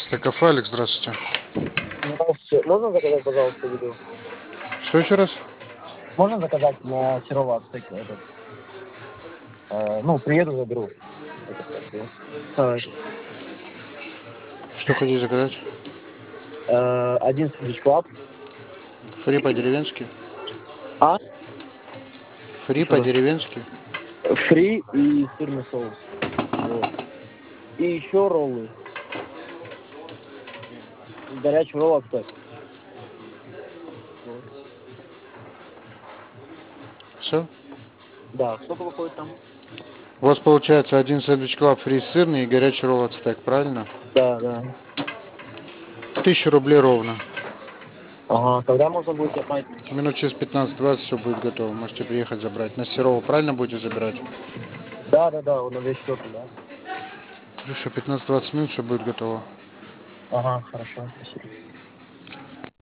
Стекофе, Алекс, здравствуйте. Здравствуйте. Можно заказать, пожалуйста, еду? Что еще раз? Можно заказать на Серова этот? Ну, приеду, заберу. Давай. Что хотите заказать? Один сэндвич клаб. Фри по-деревенски? А? Фри Еще раз. по-деревенски? Фри и сырный соус. Вот. И еще роллы. Горячий ролл от Стек. Вот. Все? Да, сколько выходит там? У вас получается один сэндвич клаб фри сырный и горячий ролл от стек, правильно? Да, да. 1000 рублей ровно. Ага, когда можно будет забрать? Минут через 15-20 все будет готово. Можете приехать забрать. На Серова правильно будете забирать? Да, да, да, вот на 204, да. Хорошо, 15-20 минут все будет готово. Ага, хорошо, спасибо.